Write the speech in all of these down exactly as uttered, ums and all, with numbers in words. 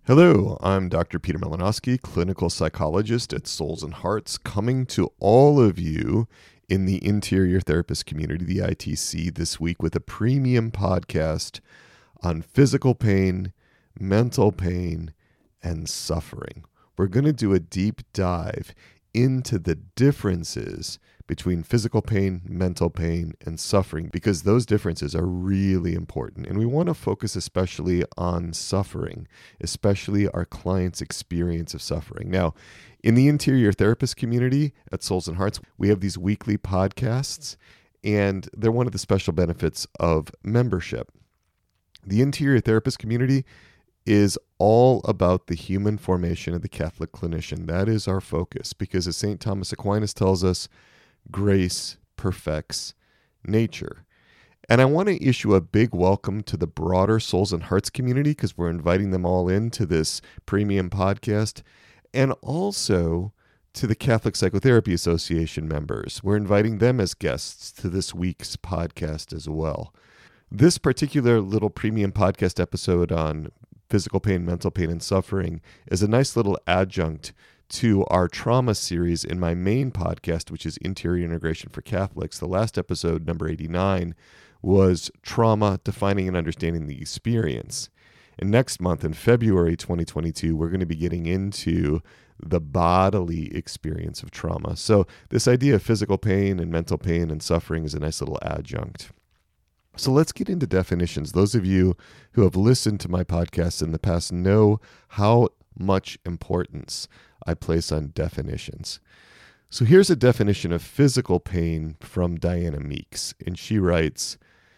Hello, I'm Doctor Peter Malinowski, clinical psychologist at Souls and Hearts, coming to all of you in the interior therapist community, the I T C, this week with a premium podcast on physical pain, mental pain, and suffering. We're going to do a deep dive into the differences between physical pain, mental pain, and suffering, because those differences are really important. And we want to focus especially on suffering, especially our clients' experience of suffering. Now, in the interior therapist community at Souls and Hearts, we have these weekly podcasts, and they're one of the special benefits of membership. The interior therapist community is all about the human formation of the Catholic clinician. That is our focus, because as Saint Thomas Aquinas tells us, grace perfects nature. And I want to issue a big welcome to the broader Souls and Hearts community, because we're inviting them all into this premium podcast, and also to the Catholic Psychotherapy Association members. We're inviting them as guests to this week's podcast as well. This particular little premium podcast episode on physical pain, mental pain, and suffering is a nice little adjunct to our trauma series in my main podcast, which is Interior Integration for Catholics. The last episode, number eighty-nine, was Trauma, Defining and Understanding the Experience. And next month, in February twenty twenty-two, we're going to be getting into the bodily experience of trauma. So this idea of physical pain and mental pain and suffering is a nice little adjunct. So let's get into definitions. Those of you who have listened to my podcasts in the past know how much importance I place on definitions. So here's a definition of physical pain from Diana Meeks. And she writes,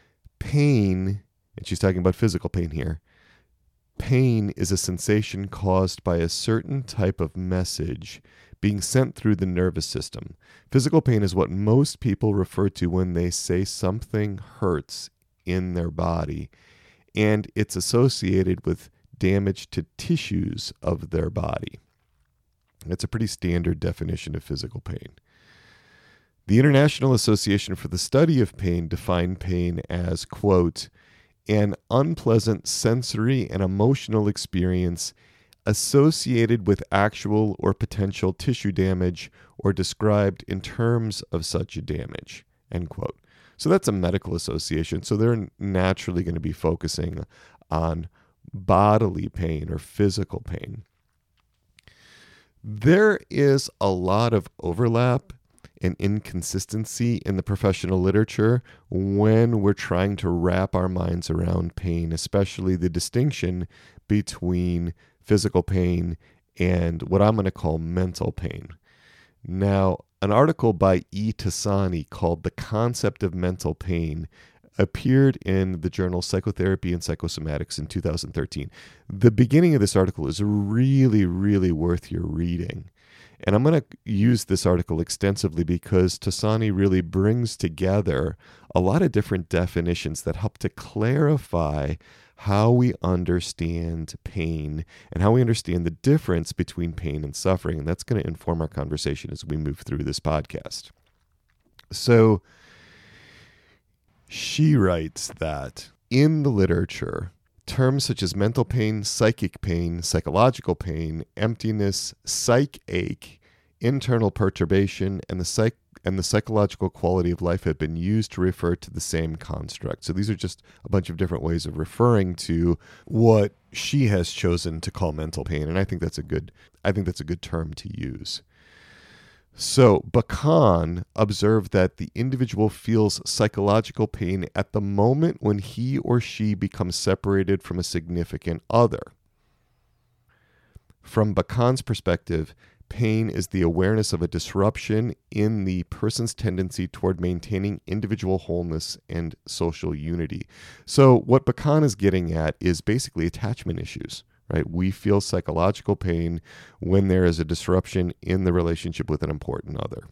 pain, and she's talking about physical pain here, pain is a sensation caused by a certain type of message being sent through the nervous system. Physical pain is what most people refer to when they say something hurts in their body, and it's associated with damage to tissues of their body. That's a pretty standard definition of physical pain. The International Association for the Study of Pain defined pain as, quote, an unpleasant sensory and emotional experience associated with actual or potential tissue damage or described in terms of such damage, end quote. So that's a medical association. So they're naturally going to be focusing on bodily pain or physical pain. There is a lot of overlap and inconsistency in the professional literature when we're trying to wrap our minds around pain, especially the distinction between physical pain and what I'm going to call mental pain. Now, an article by E. Tassani called The Concept of Mental Pain appeared in the journal Psychotherapy and Psychosomatics in two thousand thirteen. The beginning of this article is really, really worth your reading. And I'm going to use this article extensively because Tassani really brings together a lot of different definitions that help to clarify how we understand pain and how we understand the difference between pain and suffering. And that's going to inform our conversation as we move through this podcast. So she writes that in the literature, terms such as mental pain, psychic pain, psychological pain, emptiness, psych ache, internal perturbation, and the psych and the psychological quality of life have been used to refer to the same construct. So these are just a bunch of different ways of referring to what she has chosen to call mental pain, and I think that's a good I think that's a good term to use. So Bacon observed that the individual feels psychological pain at the moment when he or she becomes separated from a significant other. From Bacon's perspective, pain is the awareness of a disruption in the person's tendency toward maintaining individual wholeness and social unity. So what Bacon is getting at is basically attachment issues. Right? We feel psychological pain when there is a disruption in the relationship with an important other.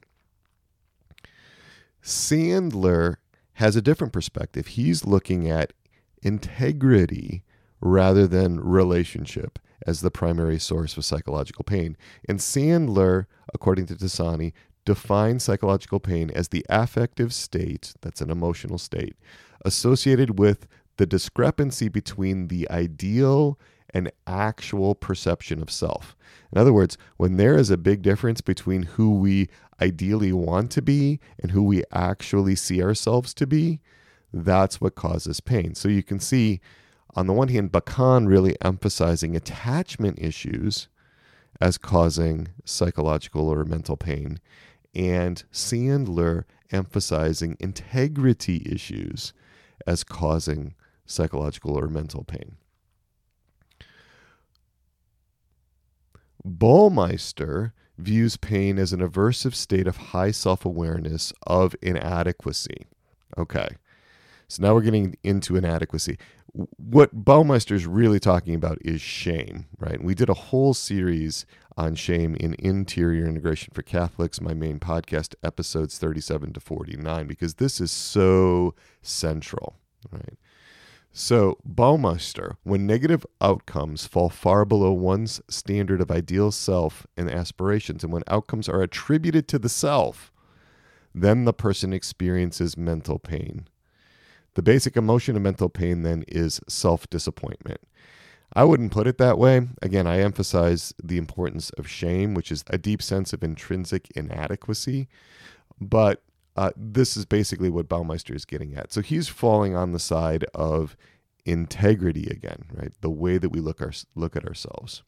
Sandler has a different perspective. He's looking at integrity rather than relationship as the primary source of psychological pain. And Sandler, according to Tassani, defines psychological pain as the affective state, that's an emotional state, associated with the discrepancy between the ideal an actual perception of self. In other words, when there is a big difference between who we ideally want to be and who we actually see ourselves to be, that's what causes pain. So you can see, on the one hand, Bacon really emphasizing attachment issues as causing psychological or mental pain, and Sandler emphasizing integrity issues as causing psychological or mental pain. Baumeister views pain as an aversive state of high self-awareness of inadequacy. Okay, so now we're getting into inadequacy. What Baumeister is really talking about is shame, right? We did a whole series on shame in Interior Integration for Catholics, my main podcast, episodes thirty-seven to forty-nine, because this is so central, right? So, Baumeister, when negative outcomes fall far below one's standard of ideal self and aspirations, and when outcomes are attributed to the self, then the person experiences mental pain. The basic emotion of mental pain then is self-disappointment. I wouldn't put it that way. Again, I emphasize the importance of shame, which is a deep sense of intrinsic inadequacy. But uh, this is basically what Baumeister is getting at. So he's falling on the side of integrity again, right? The way that we look our, look at ourselves.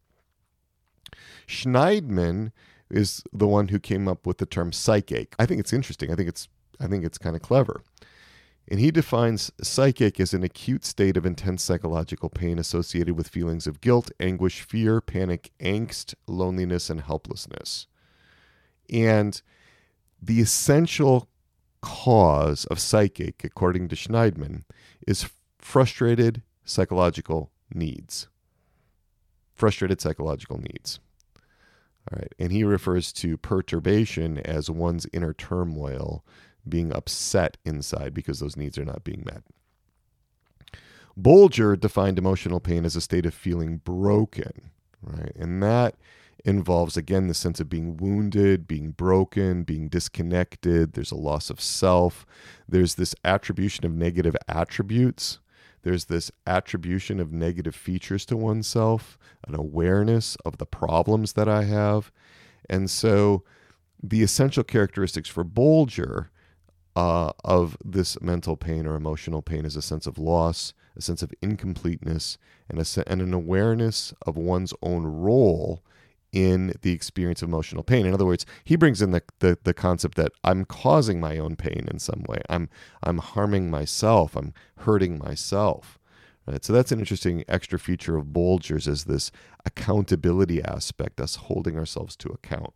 Schneidman is the one who came up with the term psychache. I think it's interesting. I think it's I think it's kind of clever. And he defines psychache as an acute state of intense psychological pain associated with feelings of guilt, anguish, fear, panic, angst, loneliness, and helplessness. And the essential cause of psychache, according to Schneidman, is frustrated psychological needs. Frustrated psychological needs. All right. And he refers to perturbation as one's inner turmoil, being upset inside because those needs are not being met. Bolger defined emotional pain as a state of feeling broken, right? And that involves, again, the sense of being wounded, being broken, being disconnected. There's a loss of self. There's this attribution of negative attributes. There's this attribution of negative features to oneself, an awareness of the problems that I have. And so the essential characteristics for Bolger Uh, of this mental pain or emotional pain is a sense of loss, a sense of incompleteness, and, a se- and an awareness of one's own role in the experience of emotional pain. In other words, he brings in the, the, the concept that I'm causing my own pain in some way. I'm I'm harming myself. I'm hurting myself. Right? So that's an interesting extra feature of Bolger's, is this accountability aspect, us holding ourselves to account.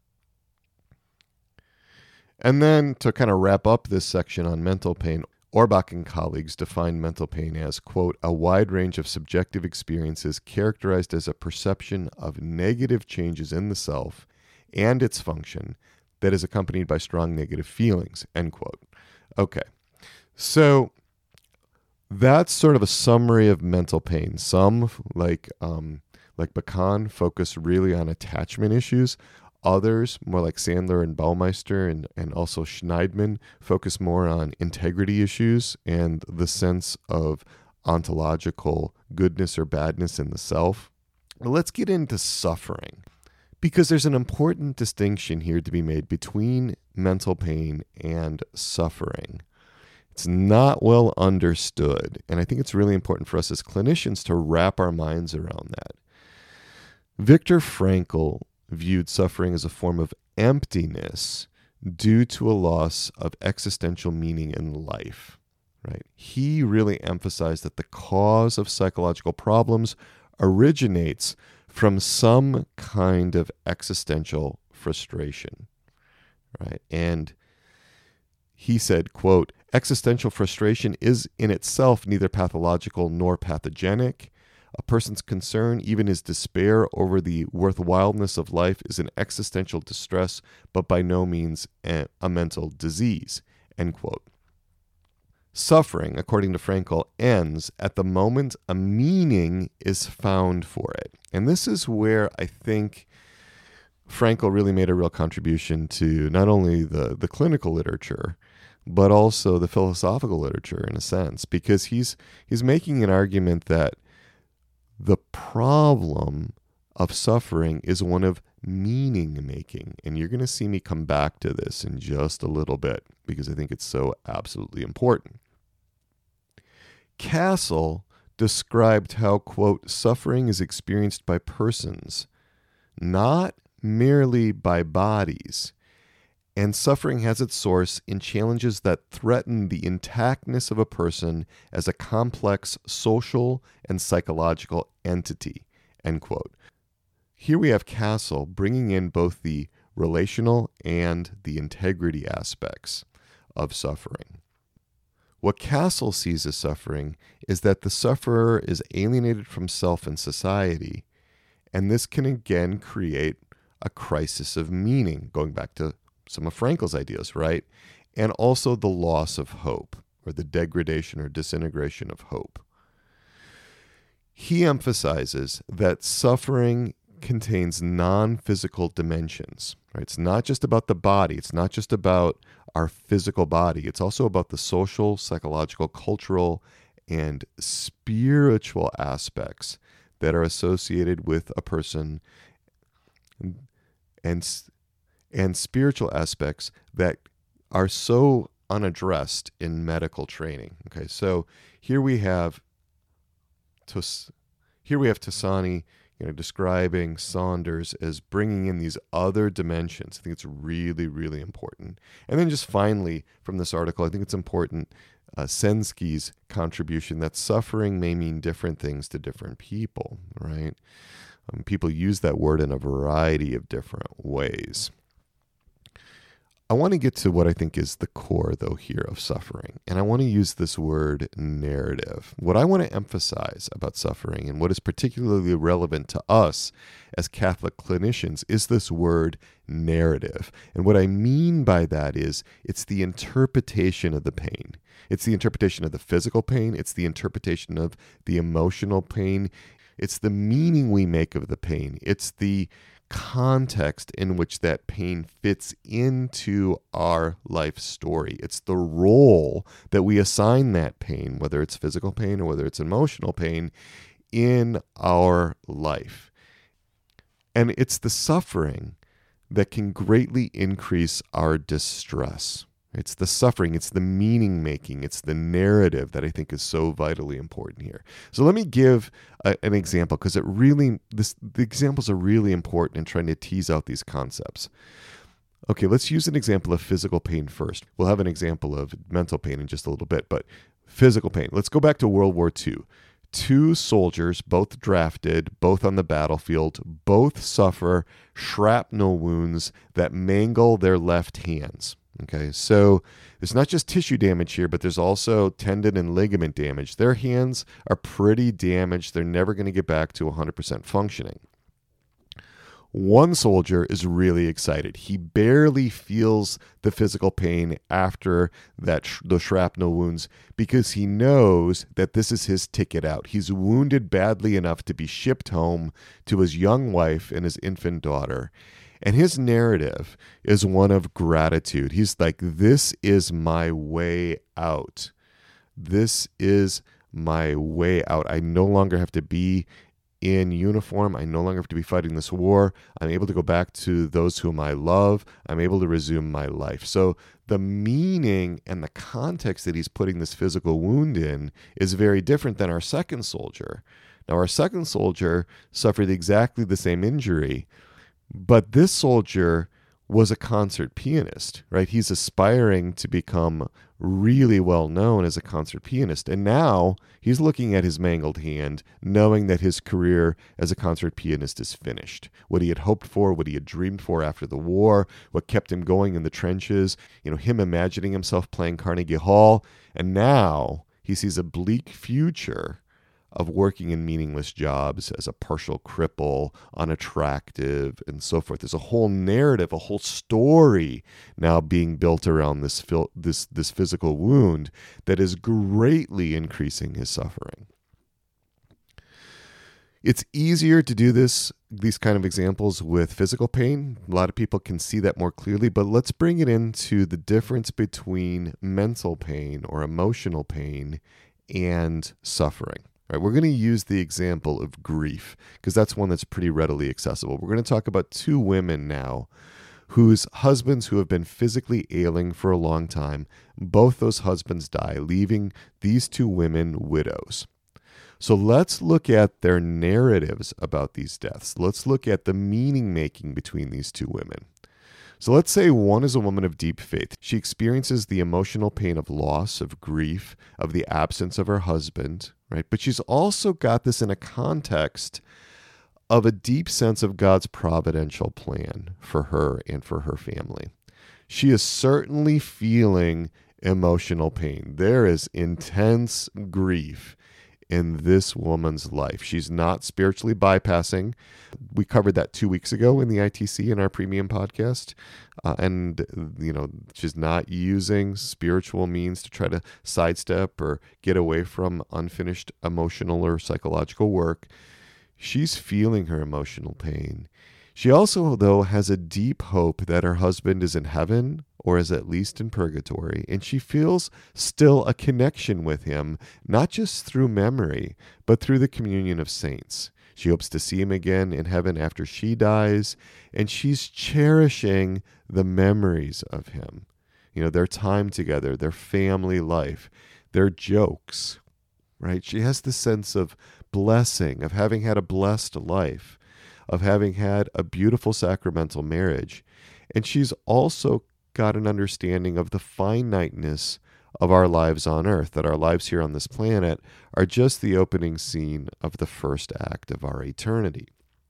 And then to kind of wrap up this section on mental pain, Orbach and colleagues define mental pain as, quote, a wide range of subjective experiences characterized as a perception of negative changes in the self and its function that is accompanied by strong negative feelings, end quote. Okay, so that's sort of a summary of mental pain. Some, like, um, like Bacon, focus really on attachment issues. Others, more like Sandler and Baumeister and, and also Schneidman, focus more on integrity issues and the sense of ontological goodness or badness in the self. Well, let's get into suffering, because there's an important distinction here to be made between mental pain and suffering. It's not well understood, and I think it's really important for us as clinicians to wrap our minds around that. Viktor Frankl viewed suffering as a form of emptiness due to a loss of existential meaning in life, right? He really emphasized that the cause of psychological problems originates from some kind of existential frustration, right? And he said, quote, existential frustration is in itself neither pathological nor pathogenic. A person's concern, even his despair over the worthwhileness of life, is an existential distress, but by no means a, a mental disease, end quote. Suffering, according to Frankl, ends at the moment a meaning is found for it. And this is where I think Frankl really made a real contribution to not only the, the clinical literature, but also the philosophical literature in a sense, because he's he's making an argument that The problem of suffering is one of meaning making. And you're going to see me come back to this in just a little bit because I think it's so absolutely important. Castle described how, quote, suffering is experienced by persons, not merely by bodies. And suffering has its source in challenges that threaten the intactness of a person as a complex social and psychological entity, end quote. Here we have Castle bringing in both the relational and the integrity aspects of suffering. What Castle sees as suffering is that the sufferer is alienated from self and society, and this can again create a crisis of meaning, going back to some of Frankl's ideas, right? And also the loss of hope, or the degradation or disintegration of hope. He emphasizes that suffering contains non-physical dimensions, right? It's not just about the body. It's not just about our physical body. It's also about the social, psychological, cultural, and spiritual aspects that are associated with a person, and and spiritual aspects that are so unaddressed in medical training. Okay, so here we have Tos- here we have Tassani, you know, describing Saunders as bringing in these other dimensions. I think it's really, really important. And then just finally, from this article, I think it's important, uh, Sensky's contribution that suffering may mean different things to different people, right? Um, people use that word in a variety of different ways. I want to get to what I think is the core, though, here of suffering. And I want to use this word narrative. What I want to emphasize about suffering and what is particularly relevant to us as Catholic clinicians is this word narrative. And what I mean by that is it's the interpretation of the pain. It's the interpretation of the physical pain. It's the interpretation of the emotional pain. It's the meaning we make of the pain. It's the context in which that pain fits into our life story. It's the role that we assign that pain, whether it's physical pain or whether it's emotional pain, in our life. And it's the suffering that can greatly increase our distress. It's the suffering, it's the meaning making, it's the narrative that I think is so vitally important here. So let me give a, an example, because it really, this, the examples are really important in trying to tease out these concepts. Okay, let's use an example of physical pain first. We'll have an example of mental pain in just a little bit, but physical pain. Let's go back to World War Two. Two soldiers, both drafted, both on the battlefield, both suffer shrapnel wounds that mangle their left hands. Okay, so there's not just tissue damage here, but there's also tendon and ligament damage. Their hands are pretty damaged. They're never going to get back to one hundred percent functioning. One soldier is really excited. He barely feels the physical pain after that sh- the shrapnel wounds because he knows that this is his ticket out. He's wounded badly enough to be shipped home to his young wife and his infant daughter. And his narrative is one of gratitude. He's like, this is my way out. This is my way out. I no longer have to be in uniform. I no longer have to be fighting this war. I'm able to go back to those whom I love. I'm able to resume my life. So the meaning and the context that he's putting this physical wound in is very different than our second soldier. Now, our second soldier suffered exactly the same injury, but this soldier was a concert pianist, right? He's aspiring to become really well known as a concert pianist. And now he's looking at his mangled hand, knowing that his career as a concert pianist is finished. What he had hoped for, what he had dreamed for after the war, what kept him going in the trenches, you know, him imagining himself playing Carnegie Hall. And now he sees a bleak future of working in meaningless jobs as a partial cripple, unattractive, and so forth. There's a whole narrative, a whole story now being built around this fil- this this physical wound that is greatly increasing his suffering. It's easier to do this, these kind of examples with physical pain. A lot of people can see that more clearly, but let's bring it into the difference between mental pain or emotional pain and suffering. Right, we're going to use the example of grief because that's one that's pretty readily accessible. We're going to talk about two women now whose husbands who have been physically ailing for a long time, both those husbands die, leaving these two women widows. So let's look at their narratives about these deaths. Let's look at the meaning making between these two women. So let's say one is a woman of deep faith. She experiences the emotional pain of loss, of grief, of the absence of her husband, right? But she's also got this in a context of a deep sense of God's providential plan for her and for her family. She is certainly feeling emotional pain. There is intense grief in this woman's life. She's not spiritually bypassing. We covered that two weeks ago in the I T C in our premium podcast. Uh, and, you know, she's not using spiritual means to try to sidestep or get away from unfinished emotional or psychological work. She's feeling her emotional pain. She also, though, has a deep hope that her husband is in heaven or is at least in purgatory, and she feels still a connection with him, not just through memory, but through the communion of saints. She hopes to see him again in heaven after she dies, and she's cherishing the memories of him. You know, their time together, their family life, their jokes, right? She has the sense of blessing, of having had a blessed life, of having had a beautiful sacramental marriage. And she's also got an understanding of the finiteness of our lives on earth, that our lives here on this planet are just the opening scene of the first act of our eternity.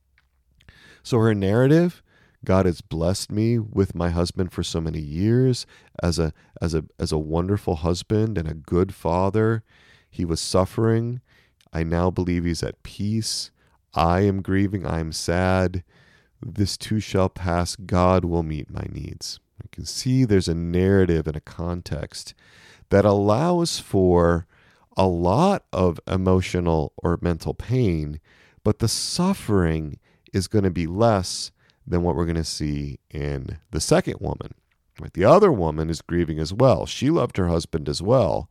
So her narrative, God has blessed me with my husband for so many years as a as a as a wonderful husband and a good father. He was suffering. I now believe he's at peace. I am grieving. I am sad. This too shall pass. God will meet my needs. You can see there's a narrative and a context that allows for a lot of emotional or mental pain, but the suffering is going to be less than what we're going to see in the second woman. Right? The other woman is grieving as well. She loved her husband as well.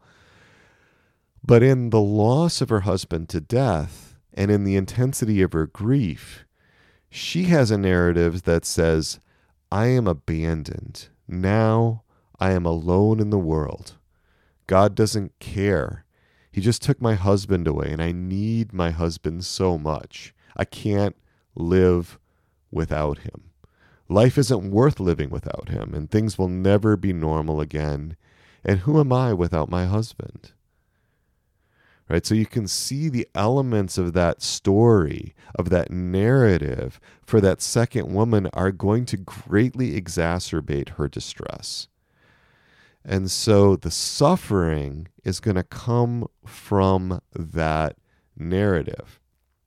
But in the loss of her husband to death and in the intensity of her grief, she has a narrative that says, I am abandoned. Now I am alone in the world. God doesn't care. He just took my husband away, and I need my husband so much. I can't live without him. Life isn't worth living without him, and things will never be normal again. And who am I without my husband? Right? So you can see the elements of that story, of that narrative for that second woman are going to greatly exacerbate her distress. And so the suffering is going to come from that narrative.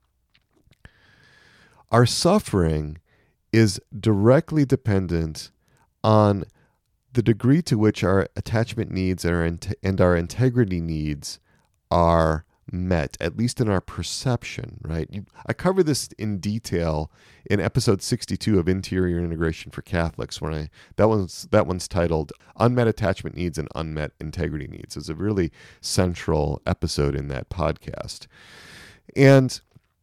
Our suffering is directly dependent on the degree to which our attachment needs and our, in- and our integrity needs are met, at least in our perception, right? You, I cover this in detail in episode sixty-two of Interior Integration for Catholics, when I that one's that one's titled Unmet Attachment Needs and Unmet Integrity Needs. It's a really central episode in that podcast. And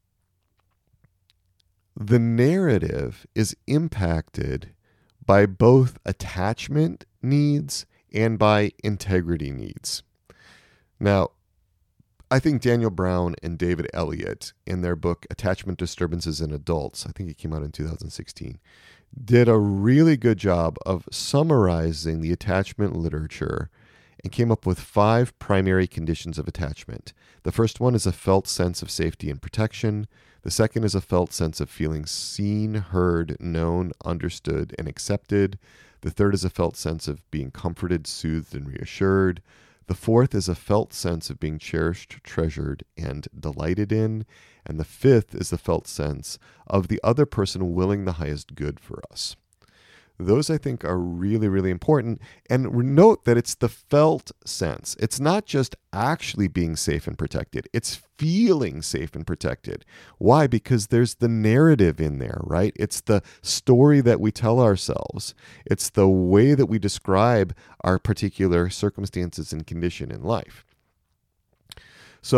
the narrative is impacted by both attachment needs and by integrity needs. Now, I think Daniel Brown and David Elliott, in their book Attachment Disturbances in Adults, I think it came out in two thousand sixteen, did a really good job of summarizing the attachment literature and came up with five primary conditions of attachment. The first one is a felt sense of safety and protection. The second is a felt sense of feeling seen, heard, known, understood, and accepted. The third is a felt sense of being comforted, soothed, and reassured. The fourth is a felt sense of being cherished, treasured, and delighted in. And the fifth is the felt sense of the other person willing the highest good for us. Those, I think, are really, really important. And note that it's the felt sense. It's not just actually being safe and protected. It's feeling safe and protected. Why? Because there's the narrative in there, right? It's the story that we tell ourselves. It's the way that we describe our particular circumstances and condition in life. So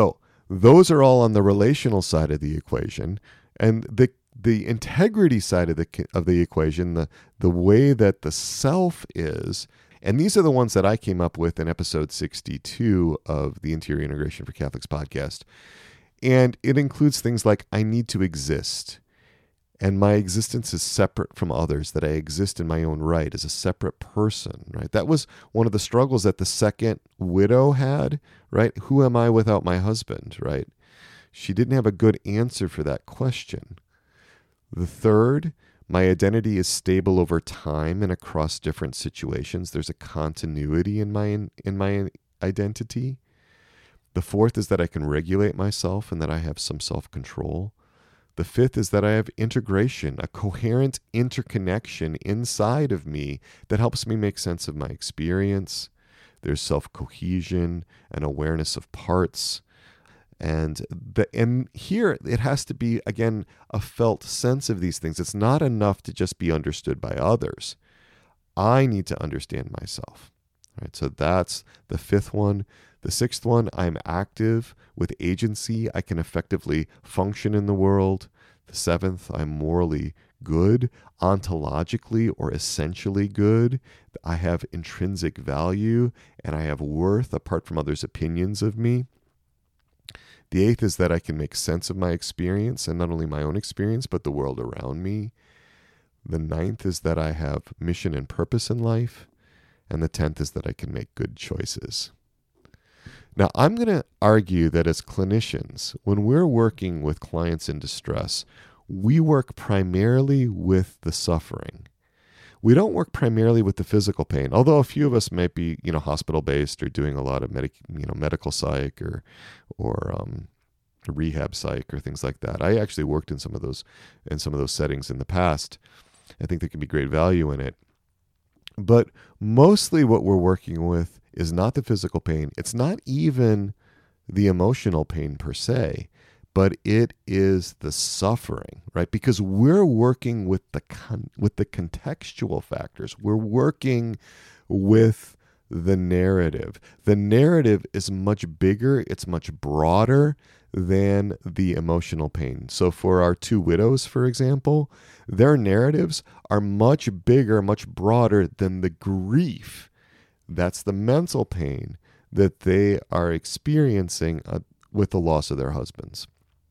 Those are all on the relational side of the equation. And the the integrity side of the of the equation, the the way that the self is, and these are the ones that I came up with in episode sixty-two of the Interior Integration for Catholics podcast. And it includes things like I need to exist. And my existence is separate from others, that I exist in my own right as a separate person, right? That was one of the struggles that the second widow had, right? Who am I without my husband, right? She didn't have a good answer for that question. The third, my identity is stable over time and across different situations. There's a continuity in my in my identity. The fourth is that I can regulate myself and that I have some self-control. The fifth is that I have integration, a coherent interconnection inside of me that helps me make sense of my experience. There's self-cohesion and awareness of parts. And the and here it has to be, again, a felt sense of these things. It's not enough to just be understood by others. I need to understand myself. Right? So that's the fifth one. The sixth one, I'm active with agency. I can effectively function in the world. The seventh, I'm morally good, ontologically or essentially good. I have intrinsic value and I have worth apart from others' opinions of me. The eighth is that I can make sense of my experience, and not only my own experience, but the world around me. The ninth is that I have mission and purpose in life. And the tenth is that I can make good choices. Now, I'm going to argue that as clinicians, when we're working with clients in distress, we work primarily with the suffering. We don't work primarily with the physical pain, although a few of us might be, you know, hospital-based or doing a lot of medic, you know, medical psych or, or um, rehab psych or things like that. I actually worked in some of those, in some of those settings in the past. I think there can be great value in it. But mostly what we're working with is not the physical pain. It's not even the emotional pain per se, but it is the suffering, right? Because we're working with the con- with the contextual factors. We're working with the narrative. The narrative is much bigger. It's much broader than the emotional pain. So for our two widows, for example, their narratives are much bigger, much broader than the grief. That's the mental pain that they are experiencing uh, with the loss of their husbands.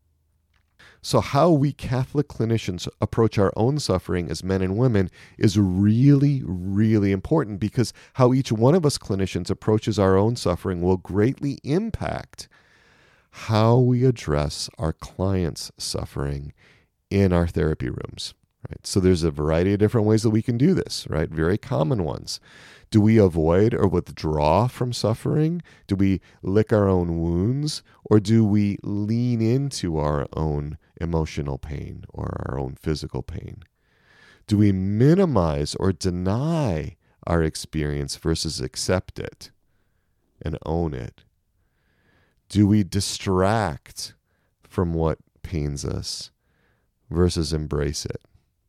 So how we Catholic clinicians approach our own suffering as men and women is really, really important, because how each one of us clinicians approaches our own suffering will greatly impact how we address our clients' suffering in our therapy rooms. Right? So there's a variety of different ways that we can do this, right? Very common ones. Do we avoid or withdraw from suffering? Do we lick our own wounds? Or do we lean into our own emotional pain or our own physical pain? Do we minimize or deny our experience versus accept it and own it? Do we distract from what pains us versus embrace it?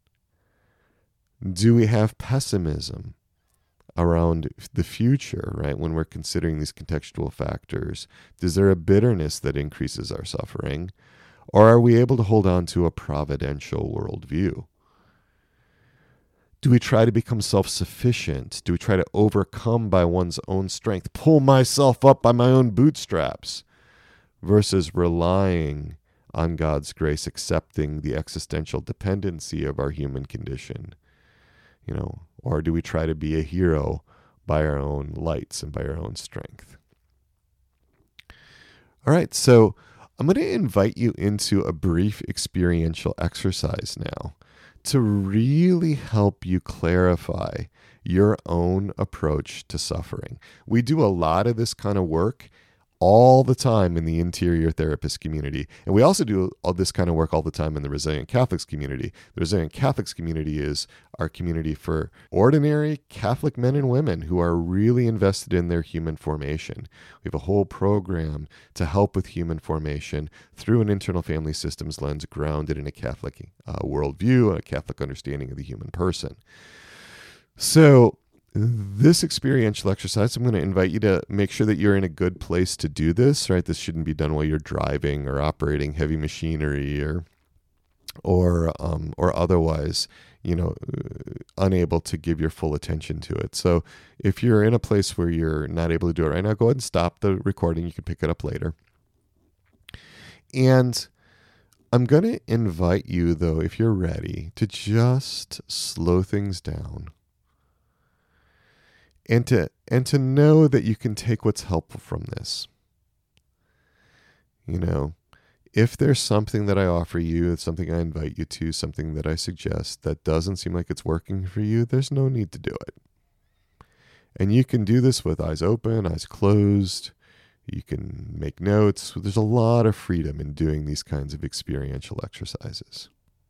Do we have pessimism around the future, right? When we're considering these contextual factors, is there a bitterness that increases our suffering? Or are we able to hold on to a providential worldview? Do we try to become self-sufficient? Do we try to overcome by one's own strength, pull myself up by my own bootstraps, versus relying on God's grace, accepting the existential dependency of our human condition? You know, or do we try to be a hero by our own lights and by our own strength? All right, so I'm going to invite you into a brief experiential exercise now to really help you clarify your own approach to suffering. We do a lot of this kind of work all the time in the interior therapist community. And we also do all this kind of work all the time in the Resilient Catholics community. The Resilient Catholics community is our community for ordinary Catholic men and women who are really invested in their human formation. We have a whole program to help with human formation through an internal family systems lens grounded in a Catholic uh, worldview, a Catholic understanding of the human person. So This experiential exercise, I'm going to invite you to make sure that you're in a good place to do this, right? This shouldn't be done while you're driving or operating heavy machinery or or um, or otherwise, you know, uh, unable to give your full attention to it. So if you're in a place where you're not able to do it right now, go ahead and stop the recording. You can pick it up later. And I'm going to invite you, though, if you're ready, to just slow things down. And to and to know that you can take what's helpful from this. You know, if there's something that I offer you, something I invite you to, something that I suggest that doesn't seem like it's working for you, there's no need to do it. And you can do this with eyes open, eyes closed. You can make notes. There's a lot of freedom in doing these kinds of experiential exercises.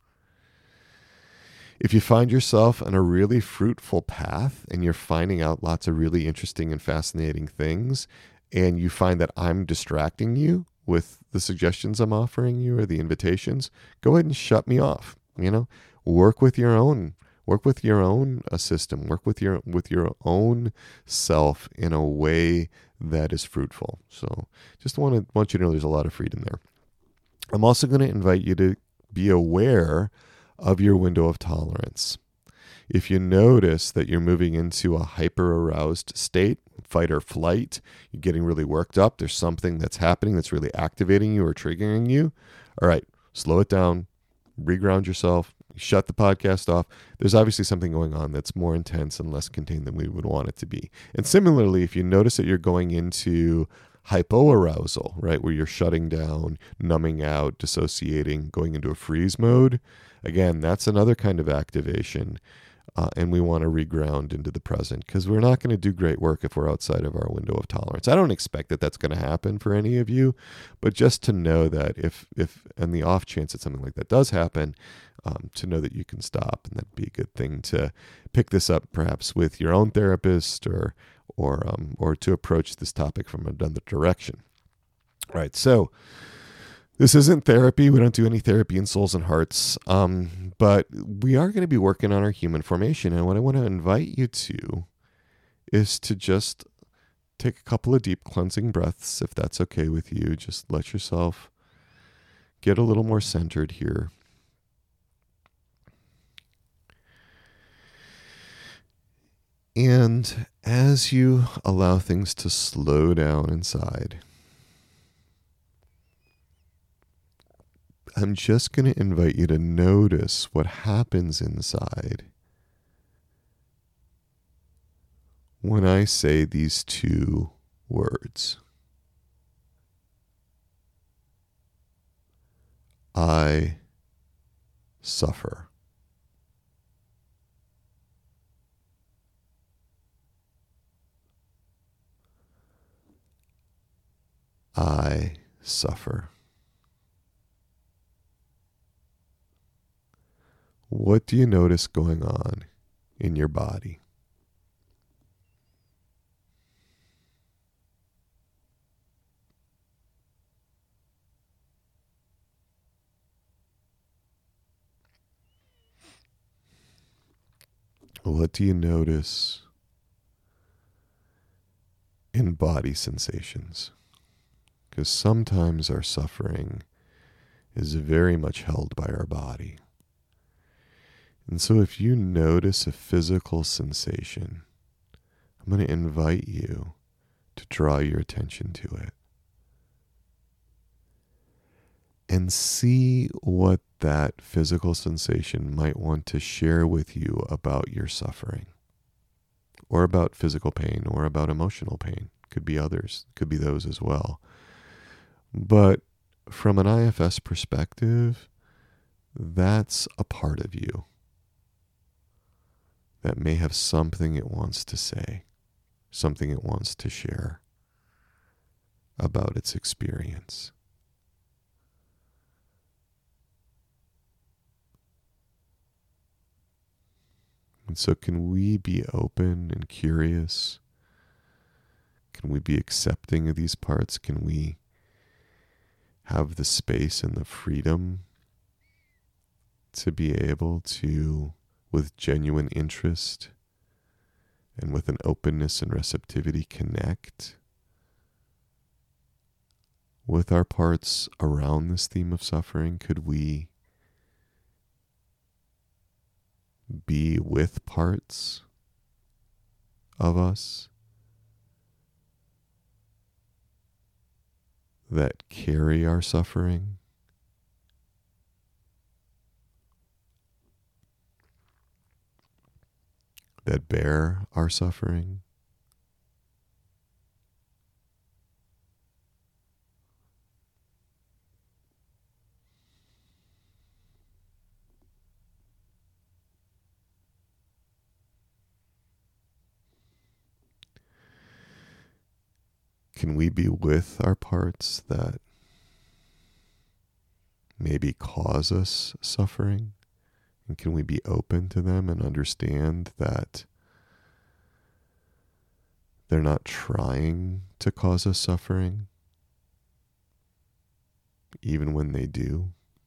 If you find yourself on a really fruitful path and you're finding out lots of really interesting and fascinating things, and you find that I'm distracting you with the suggestions I'm offering you or the invitations, go ahead and shut me off. You know, work with your own, work with your own uh, system, work with your with your own self in a way that is fruitful. So, just want to want you to know there's a lot of freedom there. I'm also going to invite you to be aware of your window of tolerance. If you notice that you're moving into a hyper-aroused state, fight or flight, you're getting really worked up, there's something that's happening that's really activating you or triggering you, all right, slow it down, reground yourself, shut the podcast off. There's obviously something going on that's more intense and less contained than we would want it to be. And similarly, if you notice that you're going into hypoarousal, right, where you're shutting down, numbing out, dissociating, going into a freeze mode, again, that's another kind of activation. Uh, and we want to reground into the present because we're not going to do great work if we're outside of our window of tolerance. I don't expect that that's going to happen for any of you, but just to know that if, if and the off chance that something like that does happen, um, to know that you can stop, and that'd be a good thing to pick this up perhaps with your own therapist or or um, or to approach this topic from another direction. All right, so this isn't therapy. We don't do any therapy in Souls and Hearts, um, but we are going to be working on our human formation. And what I want to invite you to is to just take a couple of deep cleansing breaths, if that's okay with you. Just let yourself get a little more centered here. And as you allow things to slow down inside, I'm just going to invite you to notice what happens inside when I say these two words. I suffer. I suffer. What do you notice going on in your body? What do you notice in body sensations? Because sometimes our suffering is very much held by our body. And so if you notice a physical sensation, I'm going to invite you to draw your attention to it and see what that physical sensation might want to share with you about your suffering, or about physical pain, or about emotional pain. Could be others, could be those as well. But from an I F S perspective, that's a part of you that may have something it wants to say, something it wants to share about its experience. And so can we be open and curious? Can we be accepting of these parts? Can we have the space and the freedom to be able to, with genuine interest, and with an openness and receptivity connect with our parts around this theme of suffering? Could we be with parts of us that carry our suffering? That bear our suffering? Can we be with our parts that maybe cause us suffering? And can we be open to them and understand that they're not trying to cause us suffering, even when they do?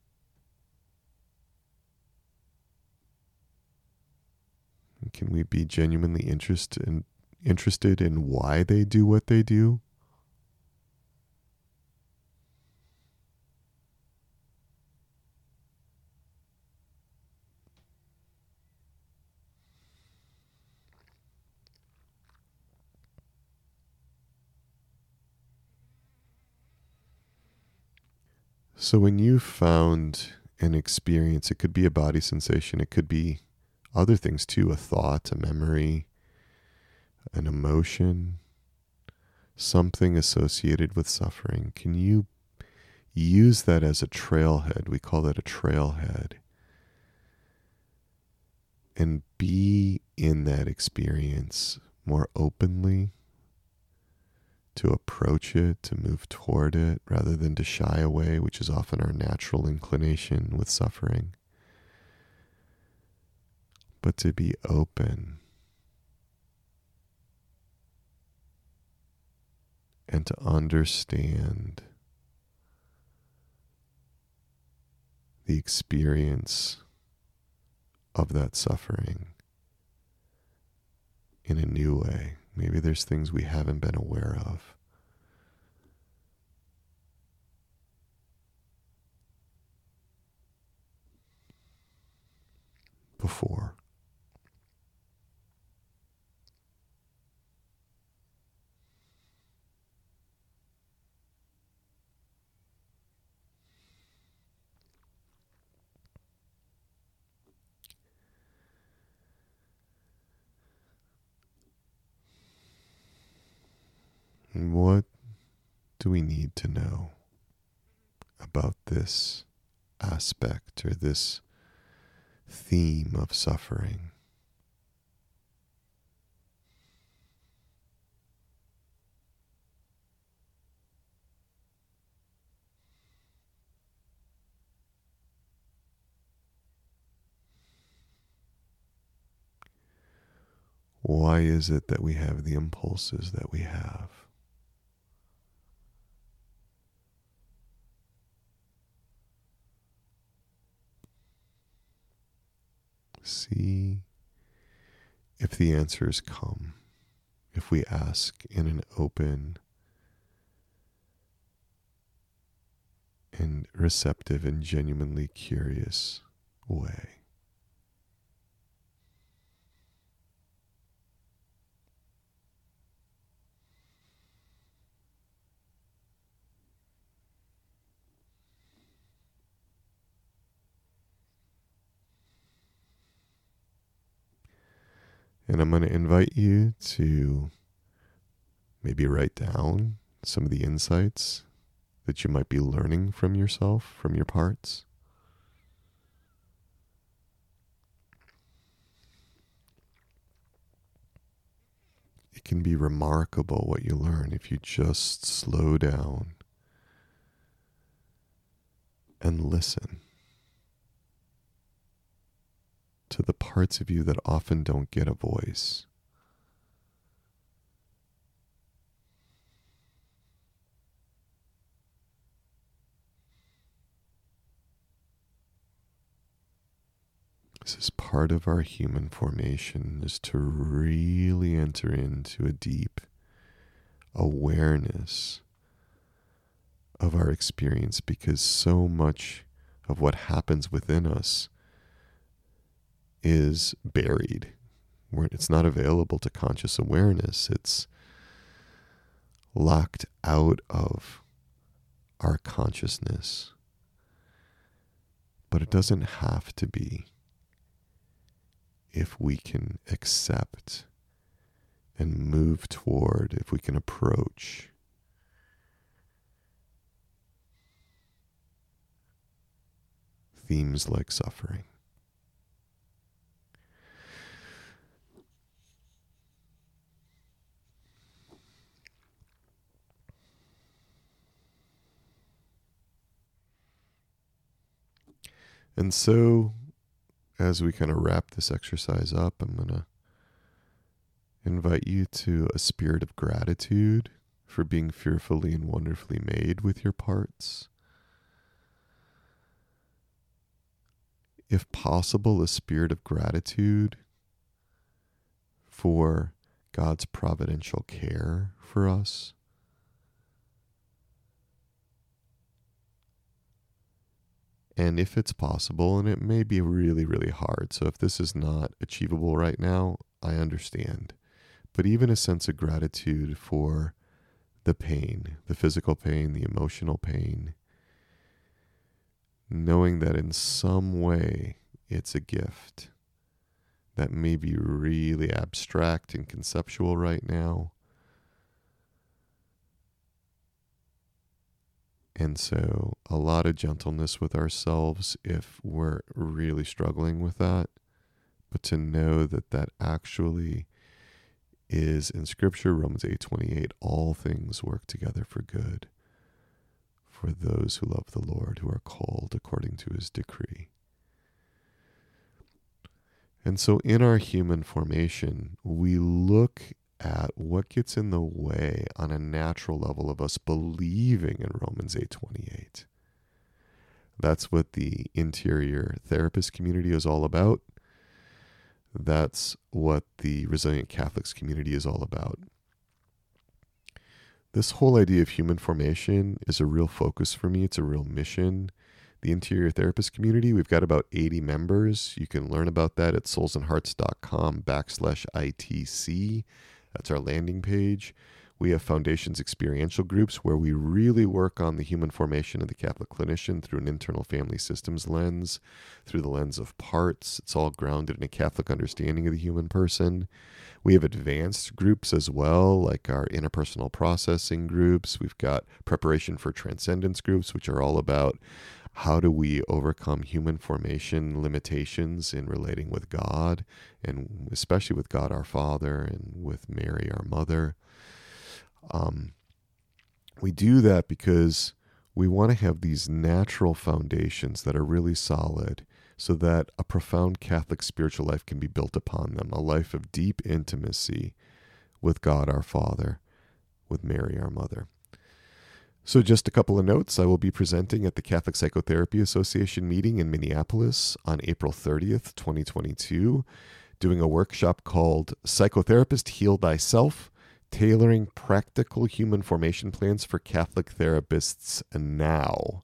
And can we be genuinely interested in, interested in why they do what they do? So when you found an experience, it could be a body sensation, it could be other things too, a thought, a memory, an emotion, something associated with suffering. Can you use that as a trailhead? We call that a trailhead. And be in that experience more openly, to approach it, to move toward it, rather than to shy away, which is often our natural inclination with suffering. But to be open and to understand the experience of that suffering in a new way. Maybe there's things we haven't been aware of. Before. And what do we need to know about this aspect or this theme of suffering? Why is it that we have the impulses that we have? See if the answers come, if we ask in an open and receptive and genuinely curious way. And I'm going to invite you to maybe write down some of the insights that you might be learning from yourself, from your parts. It can be remarkable what you learn if you just slow down and listen to the parts of you that often don't get a voice. This is part of our human formation, is to really enter into a deep awareness of our experience, because so much of what happens within us is buried. It's not available to conscious awareness. It's locked out of our consciousness. But it doesn't have to be, if we can accept and move toward, if we can approach themes like suffering. And so, as we kind of wrap this exercise up, I'm going to invite you to a spirit of gratitude for being fearfully and wonderfully made with your parts. If possible, a spirit of gratitude for God's providential care for us. And if it's possible, and it may be really, really hard, so if this is not achievable right now, I understand. But even a sense of gratitude for the pain, the physical pain, the emotional pain, knowing that in some way it's a gift that may be really abstract and conceptual right now. And so a lot of gentleness with ourselves if we're really struggling with that, but to know that that actually is in Scripture, Romans eight twenty-eight, all things work together for good for those who love the Lord, who are called according to his decree. And so in our human formation, we look at what gets in the way on a natural level of us believing in Romans eight twenty-eight. That's what the interior therapist community is all about. That's what the Resilient Catholics community is all about. This whole idea of human formation is a real focus for me. It's a real mission. The interior therapist community, we've got about eighty members. You can learn about that at soulsandhearts.com backslash ITC. That's our landing page. We have Foundations experiential groups where we really work on the human formation of the Catholic clinician through an internal family systems lens, through the lens of parts. It's all grounded in a Catholic understanding of the human person. We have advanced groups as well, like our interpersonal processing groups. We've got preparation for transcendence groups, which are all about how do we overcome human formation limitations in relating with God, and especially with God our Father and with Mary our Mother. Um, we do that because we want to have these natural foundations that are really solid so that a profound Catholic spiritual life can be built upon them, a life of deep intimacy with God our Father, with Mary our Mother. So just a couple of notes. I will be presenting at the Catholic Psychotherapy Association meeting in Minneapolis on April thirtieth, twenty twenty-two, doing a workshop called Psychotherapist Heal Thyself, Tailoring Practical Human Formation Plans for Catholic Therapists Now.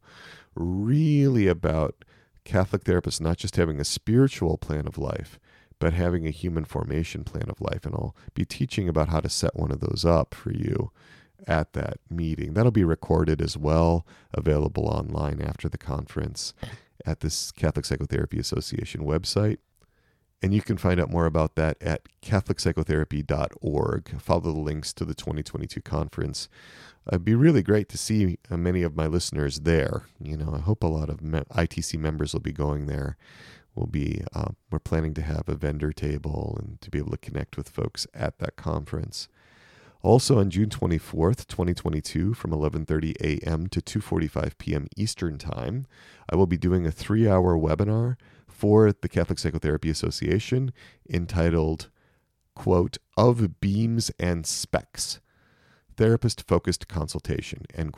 Really about Catholic therapists not just having a spiritual plan of life, but having a human formation plan of life. And I'll be teaching about how to set one of those up for you at that meeting. That'll be recorded as well, available online after the conference at this Catholic Psychotherapy Association website. And you can find out more about that at catholic psychotherapy dot org. Follow the links to the twenty twenty-two conference. It'd be really great to see many of my listeners there. You know, I hope a lot of I T C members will be going there. We'll be, uh, we're planning to have a vendor table and to be able to connect with folks at that conference. Also on June twenty-fourth, twenty twenty-two, from eleven thirty a.m. to two forty-five p.m. Eastern Time, I will be doing a three-hour webinar for the Catholic Psychotherapy Association entitled, quote, Of Beams and Specs, Therapist-Focused Consultation, end quote.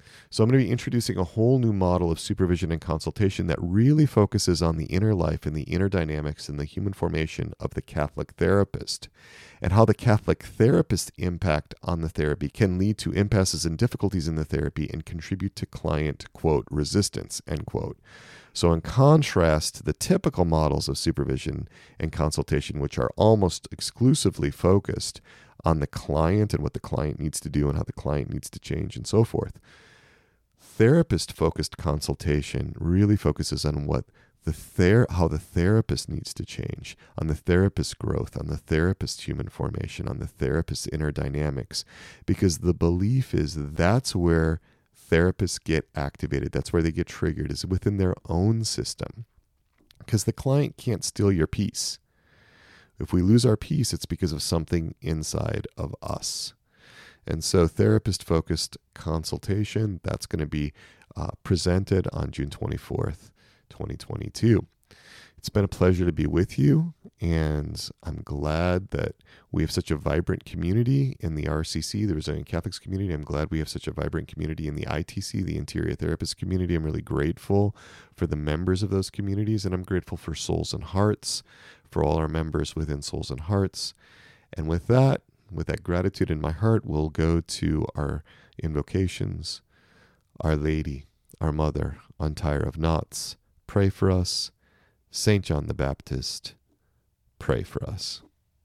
So I'm going to be introducing a whole new model of supervision and consultation that really focuses on the inner life and the inner dynamics and the human formation of the Catholic therapist, and how the Catholic therapist impact on the therapy can lead to impasses and difficulties in the therapy and contribute to client, quote, resistance, end quote. So in contrast to the typical models of supervision and consultation, which are almost exclusively focused on the client and what the client needs to do and how the client needs to change and so forth, therapist-focused consultation really focuses on what the ther- how the therapist needs to change, on the therapist's growth, on the therapist's human formation, on the therapist's inner dynamics, because the belief is that's where therapists get activated, that's where they get triggered, is within their own system, because the client can't steal your peace. If we lose our peace, it's because of something inside of us. And so therapist-focused consultation, that's going to be uh, presented on June twenty-fourth, twenty twenty-two. It's been a pleasure to be with you, and I'm glad that we have such a vibrant community in the R C C, the Resilient Catholics community. I'm glad we have such a vibrant community in the I T C, the Interior Therapist community. I'm really grateful for the members of those communities, and I'm grateful for Souls and Hearts, for all our members within Souls and Hearts. And with that, with that gratitude in my heart, we'll go to our invocations. Our Lady, our Mother, Untier of Knots, pray for us. Saint John the Baptist, pray for us.